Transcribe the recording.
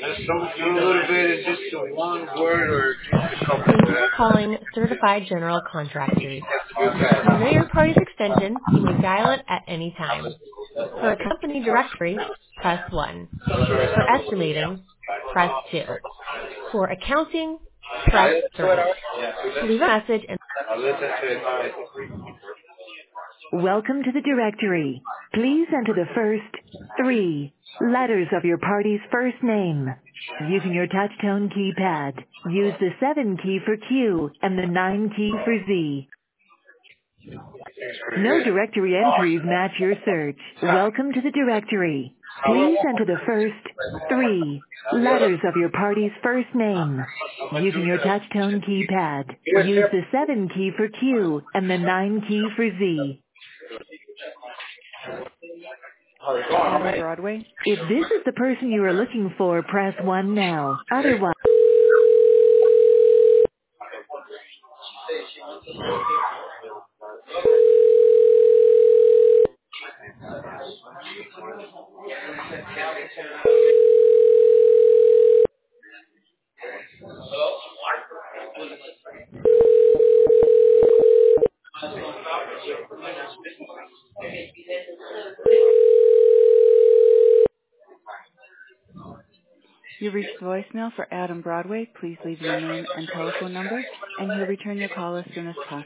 Just a little bit, is just one word or just a couple Thank of you for that. calling Certified General Contractors. If you know your party's extension, you may dial it at any time. For a company directory, press 1. For estimating, press 2. For accounting, press 3. To leave a message and I listen to it. Welcome to the directory. Please enter the first 3 letters of your party's first name. Using your touchtone keypad, use the 7 key for Q and the 9 key for Z. It's pretty No good. directory entries match your search. Welcome to the directory. Please enter the first 3 letters of your party's first name. Using your touchtone keypad, use the 7 key for Q and the 9 key for Z. Adam Broadway. If this is the person you are looking for, press 1 now. Otherwise, You reached voicemail for Adam Broadway. Please leave your name and telephone number, and he'll return your call as soon as possible.